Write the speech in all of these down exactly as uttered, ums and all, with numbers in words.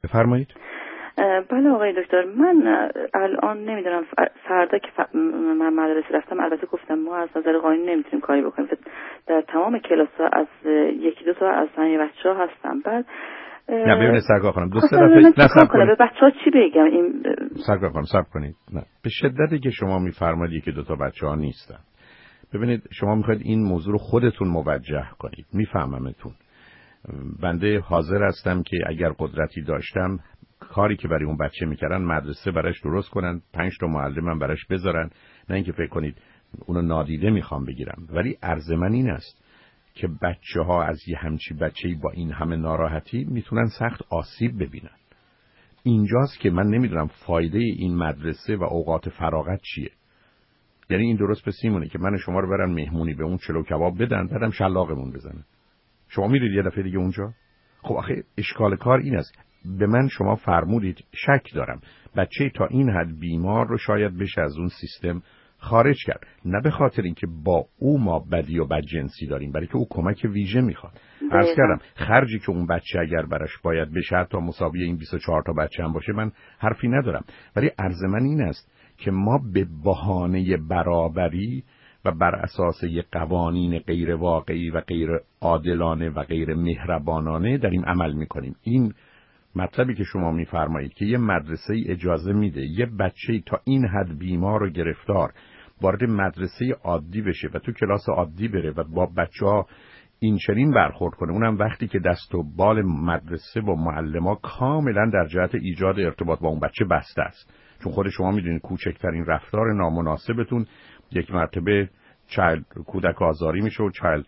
بفرمایید. بله آقای دکتر، من الان نمیدونم فردا که من مدرسه رفتم، البته گفتم ما از نظر قانونی نمیتونیم کاری بکنیم، در تمام کلاس‌ها از یکی دو تا از همین بچه‌ها هستم. بعد نه ببینید سرکار خانم دوست دارم نصب کنید به بچه‌ها چی بگم این سرکار خانم صبر کنید. نه به شدتی که شما میفرمایید یکی دو تا بچه‌ها نیستن. ببینید شما میخواید این موضوع رو خودتون موجه کنید. میفهممتون. بنده حاضر هستم که اگر قدرتی داشتم کاری که برای اون بچه میکردن مدرسه براش درست کنن، پنج تا معلمم براش بذارن، نه اینکه فکر کنید اونو نادیده میخوام بگیرم. ولی عرض من این است که بچه‌ها از یه همچی بچه‌ای با این همه ناراحتی میتونن سخت آسیب ببینن. اینجاست که من نمیدونم فایده این مدرسه و اوقات فراغت چیه. یعنی این درست به سیمونه که من شما رو برن مهمونی به اون چلو کباب بدن، بعدم شلاقمون بزنن. شما میرید یه دفعه دیگه اونجا؟ خب آخه اشکال کار این است. به من شما فرمودید شک دارم بچه تا این حد بیمار رو شاید بشه از اون سیستم خارج کرد، نه به خاطر اینکه با او ما بدی و بدجنسی داریم، برای که او کمک ویژه میخواد. عرض کردم خرجی که اون بچه اگر براش باید بشه تا مساوی این بیست و چهار تا بچه هم باشه من حرفی ندارم، ولی عرض من این است که ما به بهانه برابری و بر اساس یک قوانین غیر واقعی و غیر عادلانه و غیر مهربانانه داریم عمل میکنیم. این مطلبی که شما میفرمایید که یه مدرسه اجازه میده یه بچه‌ای تا این حد بیمار و گرفتار وارد مدرسه عادی بشه و تو کلاس عادی بره و با بچه‌ها این چنین برخورد کنه، اونم وقتی که دست و بال مدرسه و معلم‌ها کاملا در جهت ایجاد ارتباط با اون بچه بسته است. چون خود شما میدونید کوچکترین رفتار نامناسبتون یک مرتبه چایلد کودک آزاری میشه و چایلد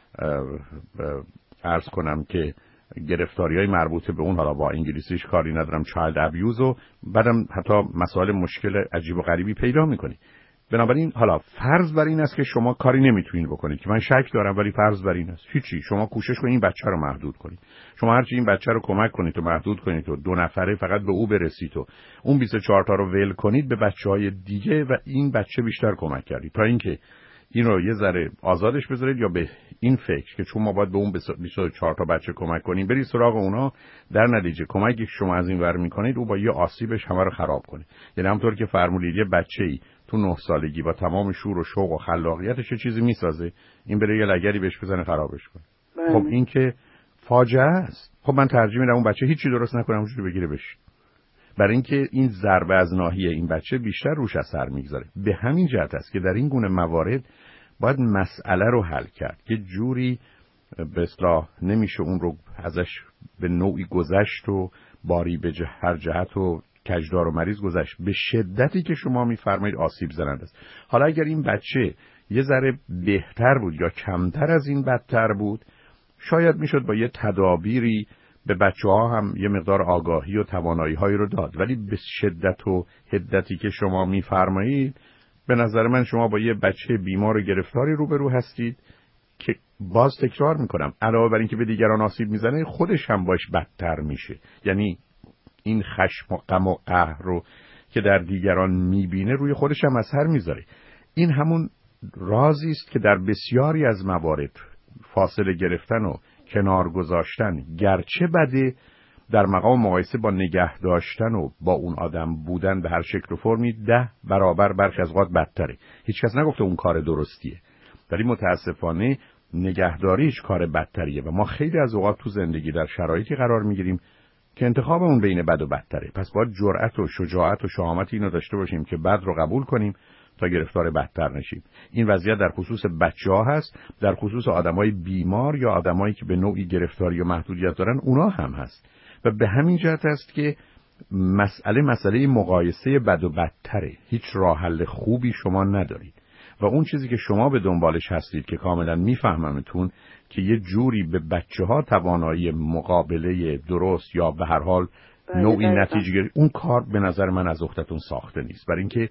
عرض کنم که گرفتاری‌های مربوطه به اون، حالا با انگلیسیش کاری ندارم، چایلد ابیوز، و بعدم حتی مسائل مشکل عجیب و غریبی پیدا می‌کنی. بنابراین حالا فرض بر این است که شما کاری نمیتونید بکنید که من شک دارم، ولی فرض بر این است هیچی، شما کوشش کنید این بچه رو محدود کنید. شما هرچی این بچه رو کمک کنید و محدود کنید و دو نفره فقط به او برسید و اون بیست و چهار تا رو ول کنید به بچه‌های دیگه و این بچه بیشتر کمک کردید تا اینکه این رو یه ذره آزادش بذارید یا به این فکر که چون ما باید به اون بیست و چهار تا بچه کمک کنیم برید سراغ اونا، در نتیجه کمکی که شما از این ور میکنید او با یه آسیبش همه رو خراب کنه. یعنی همونطور که فرمودید یه بچه‌ای تو نه سالگی با تمام شور و شوق و خلاقیتش یه چیزی میسازه، این بره یه لگری بهش بزنه خرابش کنه. خب این که فاجعه است. خب من ترجیح میدم اون بچه هیچی درست نکنه اونجوری بگیره بشه، برای اینکه این ضربه از ناحیه این بچه بیشتر روش اثر میگذاره. به همین جهت است که در این گونه موارد باید مسئله رو حل کرد که جوری به اصطلاح نمیشه اون رو ازش به نوعی گذشت و باری به هر جهت و کجدار و مریض گذشت. به شدتی که شما میفرمایید آسیب زننده است. حالا اگر این بچه یه ذره بهتر بود یا کمتر از این بدتر بود، شاید میشد با یه تدابیری به بچه ها هم یه مقدار آگاهی و توانایی هایی رو داد، ولی به شدت و حدتی که شما میفرمایید به نظر من شما با یه بچه بیمار و گرفتاری روبرو هستید که باز تکرار میکنم علاوه بر اینکه به دیگران آسیب میزنه خودش هم باش بدتر میشه. یعنی این خشم و غم و قهر رو که در دیگران میبینه روی خودش هم اثر میذاره. این همون رازی است که در بسیاری از موارد فاصله گرفتن و کنار گذاشتن گرچه بده، در مقام مقایسه با نگه داشتن و با اون آدم بودن به هر شکل و فرمی ده برابر برخی از اوقات بدتره. هیچ کس نگفته اون کار درستیه، ولی متاسفانه نگهداری هیچ کار بدتریه و ما خیلی از اوقات تو زندگی در شرایطی قرار میگیریم که انتخابمون بین بد و بدتره. پس باید جرأت و شجاعت و شهامت اینو داشته باشیم که بد رو قبول کنیم تا گرفتار بدتر نشیم. این وضعیت در خصوص بچه‌ها هست، در خصوص آدمای بیمار یا آدمایی که به نوعی گرفتاری و محدودیت دارن اونا هم هست. و به همین جهت است که مسئله مسئله مقایسه بد و بدتره. هیچ راه حل خوبی شما ندارید و اون چیزی که شما به دنبالش هستید که کاملا میفهممتون که یه جوری به بچه‌ها توانایی مقابله درست یا به هر حال نوعی نتیجه گیری، اون کار به نظر من از اختتون ساخته نیست. برای اینکه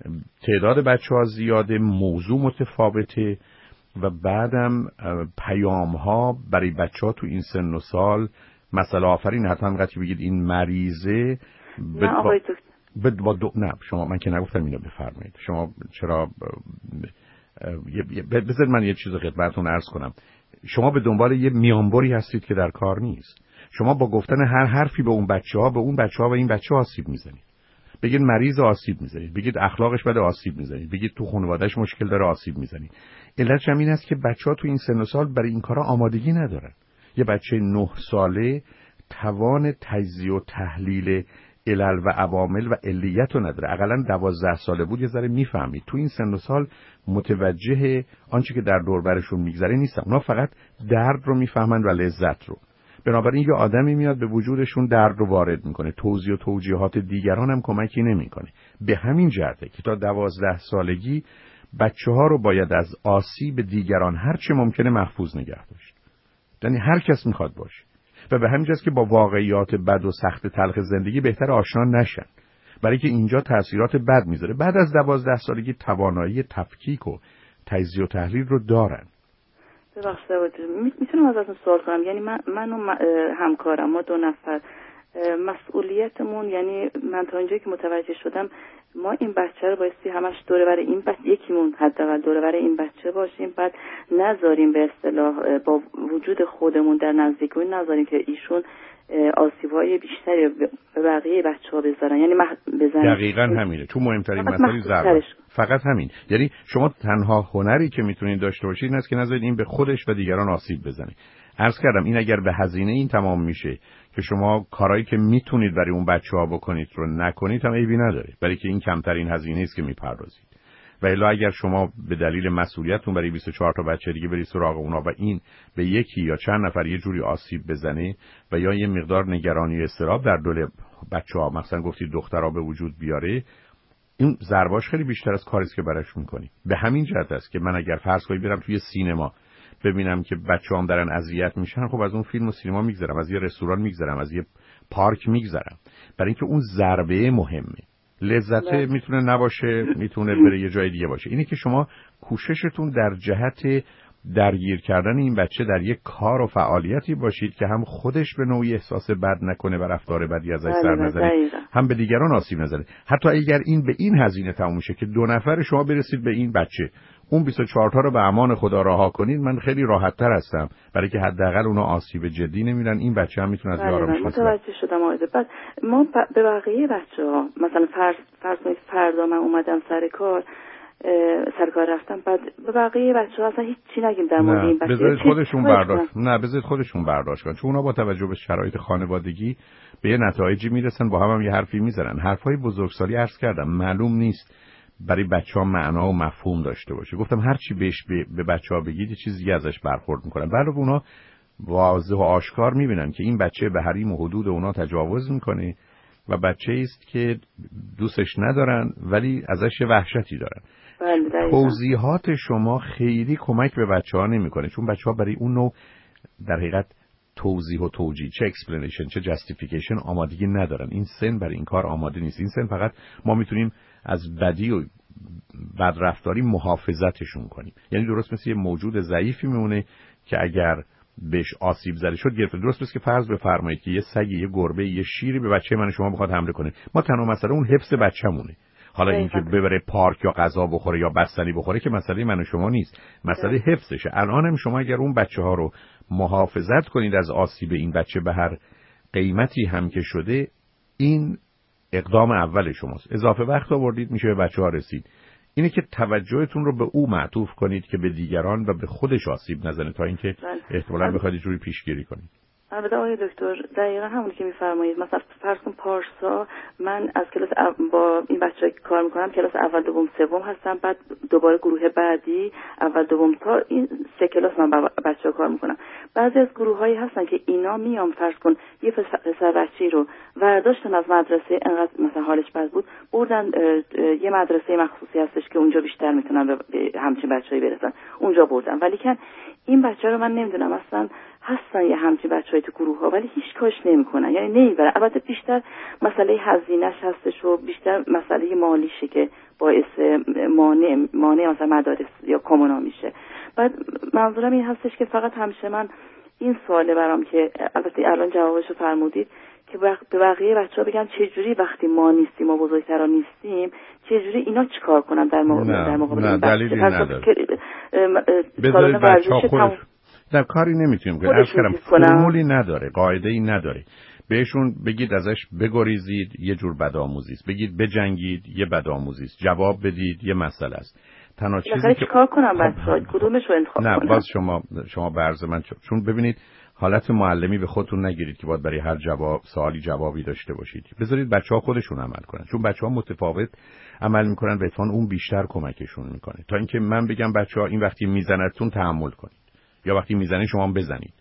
تعداد بچه‌ها زیاده، موضوع متفاوته و بعدم پیام‌ها برای بچه‌ها تو این سن و سال مسئله آفرین. حتما وقتی بگید این مریضه نه آقای دکتر با دو... نه شما من که نگفتم اینو بفرمایید. شما چرا بذار من یه چیز خدمتتون عرض کنم. شما به دنبال یه میانبری هستید که در کار نیست. شما با گفتن هر حرفی به اون بچه‌ها به اون بچه‌ها و این بچه‌ها آسیب میزنید. بگید مریض آسیب میزنید، بگید اخلاقش بده آسیب میزنید، بگید تو خانواده‌اش مشکل داره آسیب میزنید. علتش این است که بچه‌ها تو این سن و سال برای این کارا آمادگی ندارن. یه بچه نه ساله توان تجزیه و تحلیل علل و عوامل و علیت رو نداره. حداقل دوازده ساله بود یه ذره میفهمید. تو این سن و سال متوجه آنچه که در دور برشون میگذره نیستن. اونا فقط درد رو میفهمن و لذت رو. بنابراین یه آدمی میاد به وجودشون درد رو وارد میکنه، توضیح و توجیهات دیگران هم کمکی نمیکنه. به همین جهته که تا دوازده سالگی بچه ها رو باید از آسیب دیگران هر چه ممکنه محفوظ نگه داشت. یعنی هر کس میخواد باشه و به همین جاست که با واقعیات بد و سخت تلخ زندگی بهتر آشنا نشن، برای که اینجا تاثیرات بد میذاره. بعد از دوازده سالگی توانایی تفکیک و تجزیه و تحلیل رو دارن. ببخشید میتونم ازتون سوال کنم؟ یعنی من من و همکارم ما دو نفر مسئولیتمون، یعنی من تا اینجایی که متوجه شدم ما این بچه رو بایستی همش دوره برای این بچه یکیمون حداقل دوره برای این بچه باشیم، بعد نذاریم به اصطلاح با وجود خودمون در نزدیکی نذاریم که ایشون آسیب‌های بیشتری به بقیه بچه‌ها بذارن، یعنی بزنن. دقیقاً همینه. تو مهمترین مسئله ضربه. فقط همین. یعنی شما تنها هنری که میتونید داشته باشید این است که نذارید این به خودش و دیگران آسیب بزنه. عرض کردم این اگر به هزینه این تمام میشه که شما کارهایی که میتونید برای اون بچه‌ها بکنید رو نکنید هم عیبی نداره، برای که این کمترین هزینه است که میپردازید. و الا اگر شما به دلیل مسئولیتتون برای بیست و چهار تا بچه دیگه برید سراغ اونا و این به یکی یا چند نفر یه جوری آسیب بزنه و یا یه مقدار نگرانی و اضطراب در دل بچه‌ها، مثلا گفتید دخترها، به وجود بیاره، این ضرباش خیلی بیشتر از کاری است که براش می‌کنی. به همین جهت است که من اگر فرض کنید برم توی سینما ببینم که بچه‌هام دارن اذیت میشن، خب از اون فیلم و سینما میگذرم، از یه رستوران میگذرم، از یه پارک میگذرم، برای اینکه اون ضربه مهمه. لذته میتونه نباشه، میتونه بره یه جای دیگه باشه. اینه که شما کوششتون در جهت درگیر کردن این بچه در یک کار و فعالیتی باشید که هم خودش به نوعی احساس بد نکنه و رفتار بدی ازش سر نزنه، هم به دیگران آسیب نزنه. حتی اگر این به این هزینه تموم شه که دو نفر شما برسید به این بچه، اون بیست و چهار تا رو به امان خدا رها کنید، من خیلی راحت تر هستم، برای که حداقل اونا آسیب جدی نمیرن، این بچه هم میتونه از آرامش حاصل کنه. متوجه شدم. آقای بعد ما به بقیه بچه‌ها مثلا فرض فرض کنید فردا من اومدم سر کار سر کار رفتم، بعد به بقیه بچه‌ها اصلا هیچ چی نگیم در مورد این بچه‌ها، بذارید خودشون برداشت نه بذارید خودشون برداشت کنن، چون اونا با توجه به شرایط خانوادگی به یه نتایجی میرسن، با هم, هم یه حرفی میزنن. حرفای بزرگسالی عرض کردم معلوم نیست برای بچه‌ها معنا و مفهوم داشته باشه. گفتم هر چی بهش به بچه‌ها بگید یه چیزی ازش برخورد میکنن. بعد اونا واضح و آشکار میبینن که این بچه به حریم و حدود اونا تجاوز میکنه و بچه‌ای است که دوستش ندارن ولی ازش وحشتی دارن. توضیحات شما خیلی کمک به بچه‌ها نمیکنه، چون بچه‌ها برای اون نوع در حقیقت توضیح و توجیه، چه اکسپلینیشن چه جاستیفیکیشن آمادگی ندارن. این سن برای این کار آماده نیست. این سن فقط ما میتونیم از بدی و بدرفتاری محافظتشون کنیم. یعنی درست مثل یه موجود ضعیفی میمونه که اگر بهش آسیب زده شد گرفته. درست مثل که فرض بفرمایید که یه سگی، یه گربه، یه شیری به بچه من شما بخواد حمله کنه، ما تنها مسئله اون حفظ بچه‌مونه. حالا اینکه ببره پارک یا غذا بخوره یا بستنی بخوره که مسئله من و شما نیست، مسئله حفظشه. الانم شما اگر اون بچه‌ها رو محافظت کنید از آسیب این بچه به هر قیمتی هم که شده، این اقدام اول شماست. اضافه وقت آوردید میشه به بچه‌ها رسید. اینه که توجهتون رو به او معطوف کنید که به دیگران و به خودش آسیب نزنه، تا اینکه احتمالاً بخواید جوری پیشگیری کنید. البته آقای دکتر دقیقا همونی که میفرمایید. مثلا فرض کن پارسا من از کلاس با این بچه کار میکنم، کلاس اول دوم سوم هستم، بعد دوباره گروه بعدی اول دوم، تا این سه کلاس من با بچه کار میکنم. بعضی از گروه هایی هستن که اینا میام فرض کن یه پسر بچه‌ای رو ورداشتن از مدرسه، انقدر مثلا حالش بد بود بردن یه مدرسه مخصوصی هستش که اونجا بیشتر میتونن به همچین بچه‌ای برسن، اونجا بردن. ولی که این بچه رو من نمیدونم اصلا هستن یه همچین بچه‌ای تو گروه ها ولی هیچ کاش نمیکنن، یعنی نمیبرن. البته بیشتر مسئله هزینه‌اش هستش و بیشتر مسئله مالیشه که باعث مانع مانع مثلا مدارس یا کمونا میشه. بعد منظورم این هستش که فقط همیشه من این سواله برام که البته الان جوابشو فرمودید که به بقیه بچه‌ها بگم چه جوری وقتی ما نیستیم و بزرگترا نیستیم چه جوری اینا چیکار کنن در مقابل در مقابل نه دلیلی نداره. بذارید بچه‌ها خودشون در کاری نمیتونیم کنیم. عرض کردم فرمولی نداره، قاعده‌ای نداره. بهشون بگید ازش بگریزید یه جور بدآموزی است، بگید بجنگید یه بدآموزی است، جواب بدید یه مسئله است. تنها چیزی که کار کنم بچه‌ها کدومش رو انتخاب کنم؟ نه باز شما شما برز من چون ببینید حالت معلمی به خودتون نگیرید که باید برای هر جواب سوالی جوابی داشته باشید. بذارید بچه‌ها خودشون عمل کنن، چون بچه‌ها متفاوت عمل میکنن و اتفاقاً اون بیشتر کمکشون میکنه تا اینکه من بگم بچه‌ها این وقتی میزنتون تحمل کنید یا وقتی میزنه شما هم بزنید.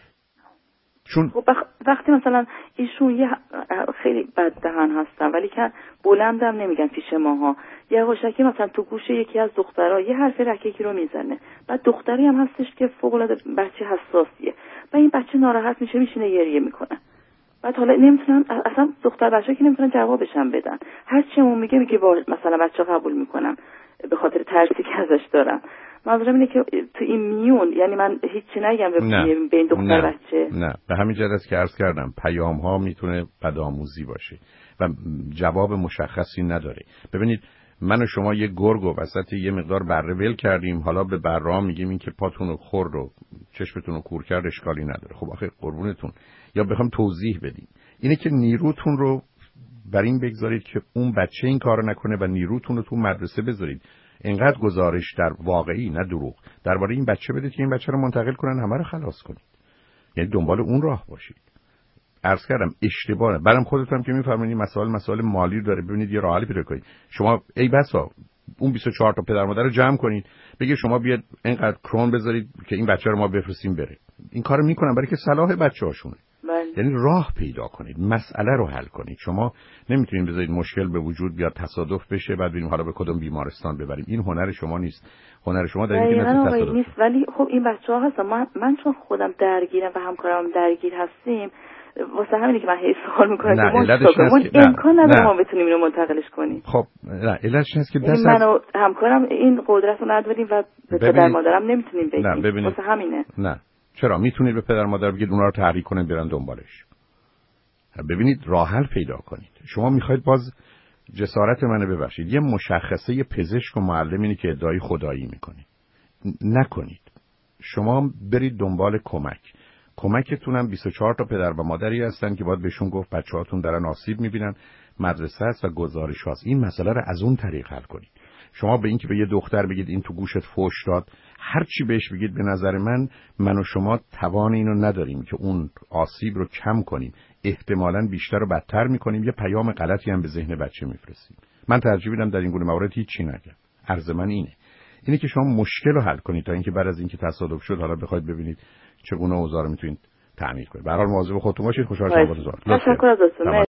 چون خب وقتی مثلا ایشون یه خیلی بد دهن هستن ولی که بلندم نمیگن پیش ماها، یواشکی مثلا تو گوش یکی از دخترها یه حرف رکیکی رو میزنه، بعد دختری هم هستش که فوق العاده بچه حساسیه و این بچه ناراحت میشه میشینه گریه میکنه، بعد حالا نمیتونن اصلا دختر بچه‌ها که نمیتونن جوابش هم بدن، هر چیمون میگه میگه مثلا بچه قبول میکنم به خاطر ترسی که ازش دارم. منظورم اینه که تو این میون یعنی من هیچی نگم به این دختر نه. بچه. نه به همین جهت است که عرض کردم پیام ها میتونه بدآموزی باشه و جواب مشخصی نداره. ببینید من و شما یه گرگ و وسط یه مقدار بره ول کردیم، حالا به بره میگیم این که پاتون رو خورد و چشمتون رو کور کرد اشکالی نداره. خب آخه قربونتون یا بخوام توضیح بدیم اینه که نیروتون رو بر این بگذارید که اون بچه این کارو نکنه و نیروتون رو تو مدرسه بذارید. اینقدر گزارش در واقعی نه دروغ درباره این بچه بدید که این بچه رو منتقل کنن همه رو خلاص کنید، یعنی دنبال اون راه باشید. عرض کردم اشتباهه. برام خودتون که میفرمایید مسائل مسائل مالی داره، ببینید یه راه حلی پیدا کنید. شما ای بسا اون بیست و چهار تا پدر مادر رو جمع کنید بگید شما بیاد اینقدر کرون بذارید که این بچه رو ما بفرستیم بره. این کارو میکنن برای که صلاح بچه‌هاشونه. یعنی راه پیدا کنید، مسئله رو حل کنید. شما نمیتونید بذارید مشکل به وجود بیاد تصادف بشه بعد ببینیم حالا به کدوم بیمارستان ببریم. این هنر شما نیست. هنر شما در اینکه نه تصادف نیست. ولی خب این بچه‌ها هستن، من من چون خودم درگیرم و همکارم درگیر هستیم واسه همینه که من هی سوال میکنم که ما امکان نداره ما بتونیم اینو منتقلش کنیم. خب نه علتش هست که دست من و همکارم این قدرت رو نداریم و به پدر مادرم نمیتونیم بگیم. واسه همینه. نه چرا میتونید به پدر مادر بگید اونها رو تحریک کنن برن دنبالش. ببینید راه حل پیدا کنید. شما میخواید باز جسارت منو ببخشید یه مشخصه پزشک و معلم اینه که ادعای خدایی میکنید. نکنید. شما برید دنبال کمک. کمکتونم بیست و چهار تا پدر و مادری هستن که باید بهشون گفت بچه‌هاتون دارن آسیب میبینن، مدرسه است و گزارش هست. این مسئله رو از اون طریق حل کنید. شما به این که به یه دختر بگید این تو گوشت فوش داد، هر چی بهش بگید به نظر من من و شما توان اینو نداریم که اون آسیب رو کم کنیم، احتمالاً بیشتر و بدتر میکنیم، یه پیام غلطی هم به ذهن بچه میفرستیم. من ترجیح میدم در این گونه موارد هیچ چی نگم. عرض من اینه اینه که شما مشکل رو حل کنید تا اینکه بعد از اینکه تصادف شد حالا بخواید ببینید چگونه اوضاع رو میتونید تعمیر کنید. به هر حال مواظب خودتون باشید. خوشحال شدم با تو. تشکر از